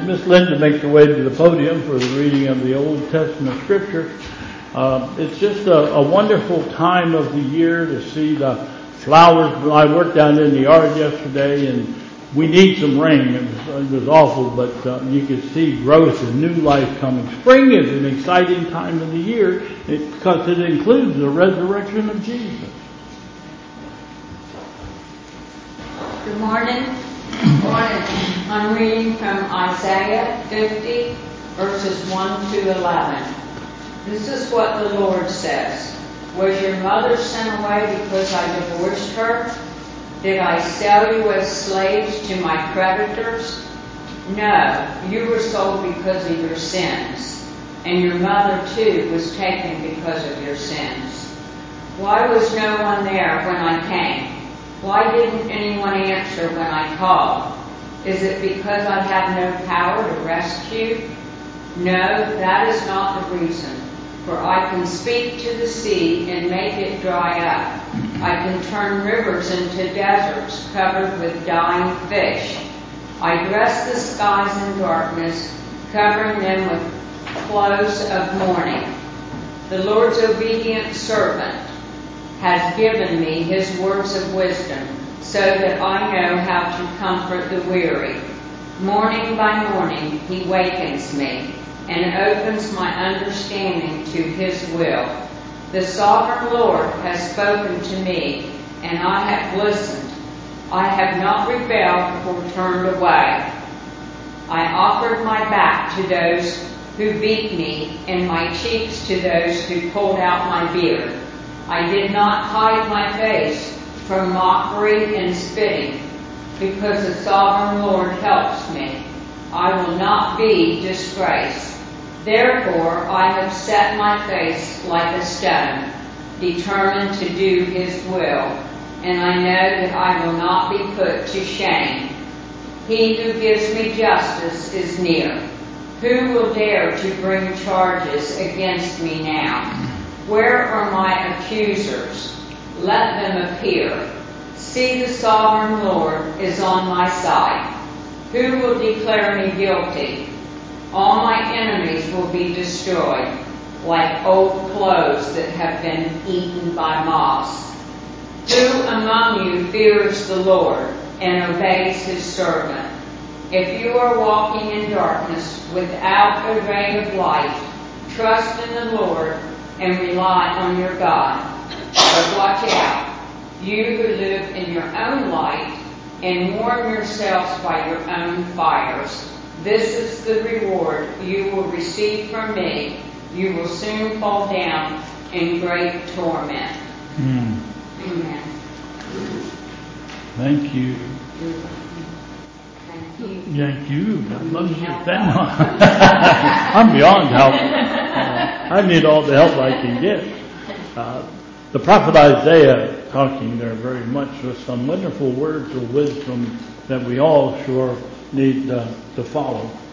as Miss Linda makes her way to the podium for the reading of the Old Testament Scripture, it's just a wonderful time of the year to see the flowers. I worked down in the yard yesterday, and we need some rain. It was awful, but you could see growth and new life coming. Spring is an exciting time of the year because it includes the resurrection of Jesus. Good morning. I'm reading from Isaiah 50, verses 1 to 11. This is what the Lord says. Was your mother sent away because I divorced her? Did I sell you as slaves to my creditors? No, you were sold because of your sins, and your mother too was taken because of your sins. Why was no one there when I came? Why didn't anyone answer when I called? Is it because I have no power to rescue? No, that is not the reason. For I can speak to the sea and make it dry up. I can turn rivers into deserts covered with dying fish. I dress the skies in darkness, covering them with clothes of mourning. The Lord's obedient servant has given me his words of wisdom, so that I know how to comfort the weary. Morning by morning he wakens me and opens my understanding to his will. The sovereign Lord has spoken to me, and I have listened. I have not rebelled or turned away. I offered my back to those who beat me, and my cheeks to those who pulled out my beard. I did not hide my face from mockery and spitting, because the sovereign Lord helps me. I will not be disgraced. Therefore I have set my face like a stone, determined to do his will, and I know that I will not be put to shame. He who gives me justice is near. Who will dare to bring charges against me now? Where are my accusers? Let them appear. See, the sovereign Lord is on my side. Who will declare me guilty? All my enemies will be destroyed, like old clothes that have been eaten by moths. Who among you fears the Lord and obeys his servant? If you are walking in darkness without a ray of light, trust in the Lord and rely on your God. But watch out, you who live in your own light, and warm yourselves by your own fires. This is the reward you will receive from me. You will soon fall down in great torment. Amen. Thank you. Thank you. Thank you. God loves you. I'm beyond help. I need all the help I can get. The prophet Isaiah talking there very much with some wonderful words of wisdom that we all sure need to follow.